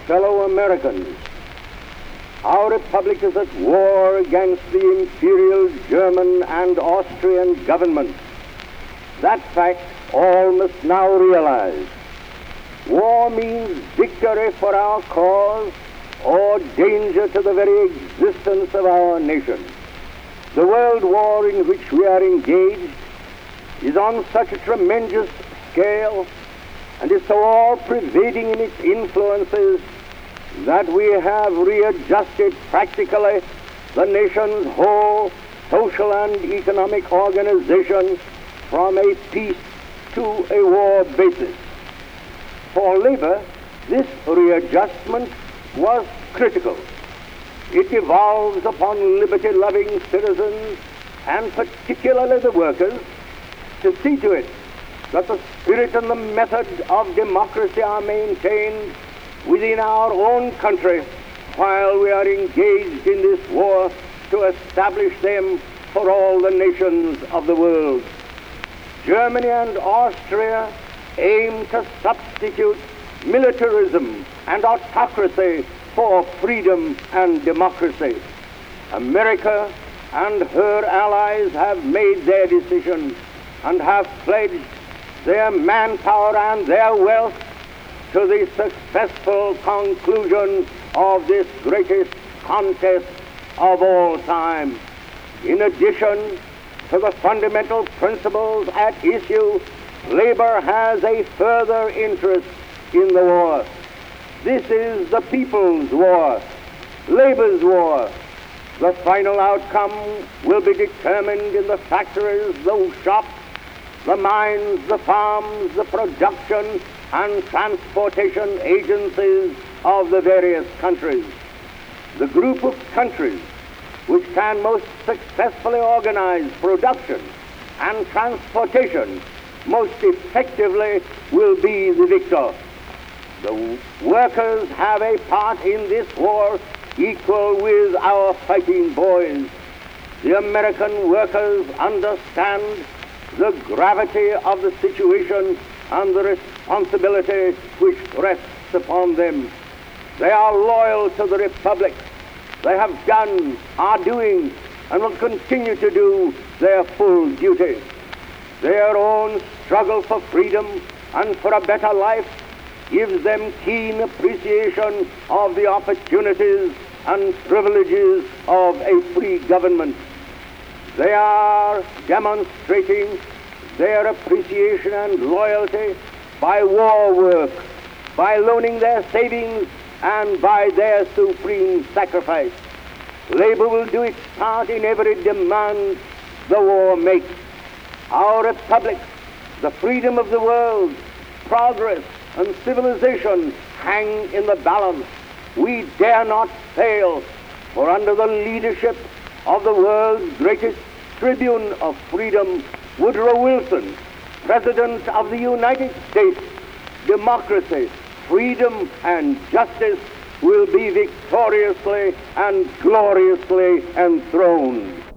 fellow Americans, our republic is at war against the imperial German and Austrian governments. That fact all must now realize. War means victory for our cause or danger to the very existence of our nation. The world war in which we are engaged is on such a tremendous scale and is so all-pervading in its influences that we have readjusted practically the nation's whole social and economic organization from a peace to a war basis. For labor, this readjustment was critical. It devolves upon liberty-loving citizens, and particularly the workers, to see to it that the spirit and the method of democracy are maintained within our own country while we are engaged in this war to establish them for all the nations of the world. Germany and Austria aim to substitute militarism and autocracy for freedom and democracy. America and her allies have made their decision and have pledged their manpower and their wealth to the successful conclusion of this greatest contest of all time. In addition to the fundamental principles at issue, labor has a further interest in the war. This is the people's war, labor's war. The final outcome will be determined in the factories, the shops, the mines, the farms, the production and transportation agencies of the various countries. The group of countries which can most successfully organize production and transportation most effectively will be the victor. The workers have a part in this war equal with our fighting boys. The American workers understand the gravity of the situation and the responsibility which rests upon them. They are loyal to the Republic. They have done, are doing, and will continue to do their full duty. Their own struggle for freedom and for a better life gives them keen appreciation of the opportunities and privileges of a free government. They are demonstrating their appreciation and loyalty by war work, by loaning their savings, and by their supreme sacrifice. Labor will do its part in every demand the war makes. Our republic, the freedom of the world, progress and civilization hang in the balance. We dare not fail, for under the leadership of the world's greatest tribune of freedom, Woodrow Wilson, President of the United States, democracy, freedom and justice will be victoriously and gloriously enthroned.